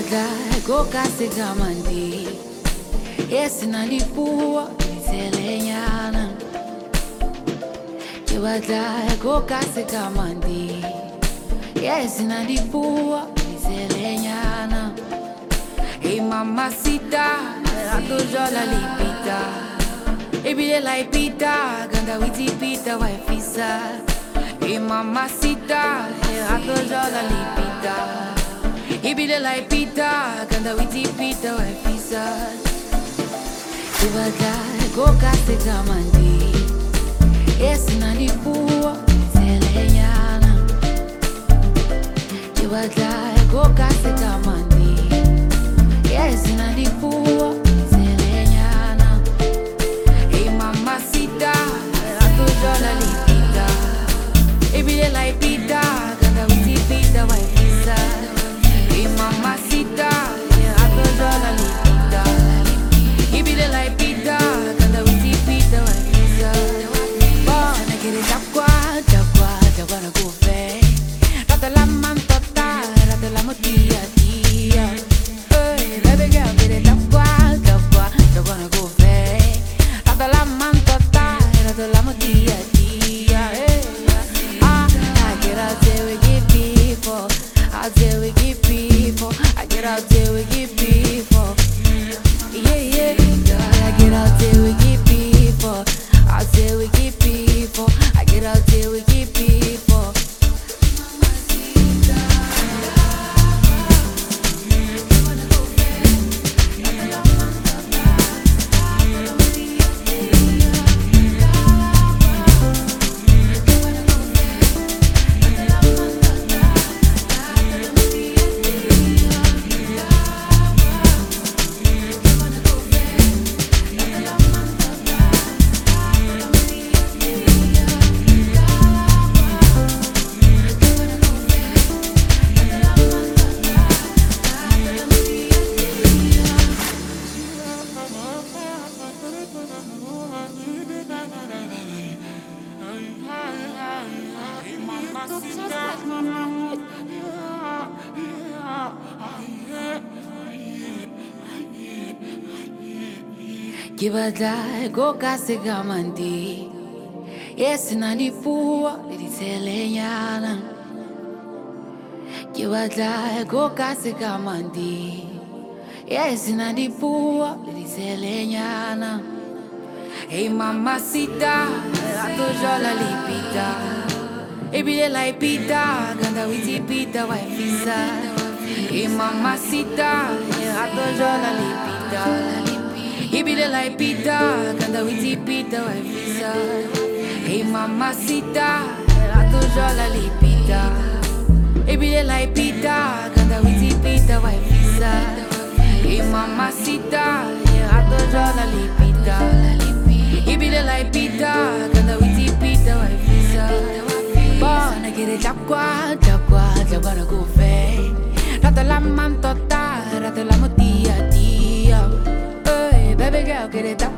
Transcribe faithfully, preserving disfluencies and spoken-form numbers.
Kibadai goka sigamandi. Yes, nalipua itelenyana. Kibadai goka sigamandi. Yes, nalipua itelenyana. Hey mamacita, rato jola lipita. Ebile la ipita, ganda witi pita waifisa. Hey mamacita, rato jola lipita. Ebile la ipita, ganda witi pita waifisa. Kibadai goka sigamandi. Yes, nalipua itelenyana. Kibadai goka sigamandi. Yes, nalipua itelenyana. Hey mamacita, rato jola lipita. Ebile la ipita, ganda witi pita waifisa. Hey mamacita, rato jola lipita. Ebile la ipita, ganda witi pita waifisa. Bona kere chakwa, chakwa, chakwa na kufe. Rato la mantota, rato la motia tia. Hey, baby girl, kere chakwa, chakwa, chakwa na kufe. Rato la mantota, rato la motia tia. Hey, ah, I get out there with you people, out there with you people. I get out there with you people. Yeah, yeah, girl, I get out there with you people, out there with you people. I get out there with you people. Kibadai goka sigamandi. Yes, nalipua itelenyana. Kibadai goka sigamandi. Yes, nalipua itelenyana. Hey mamacita, rato jola lipita. Ebile la ipita, ganda witi pita waifisa. Hey mamacita, rato jola lipita. Ebile la ipita, ganda witi pita waifisa. Hey mamacita, rato jola lipita. Ebile la ipita, ganda witi pita waifisa. Hey mamacita, rato jola lipita. Ebile la ipita, ganda witi pita waifisa. Bona kere chakwa, chakwa, chakwa na kufe. Rato la mantota, rato la motia tia. Baby girl, get it up.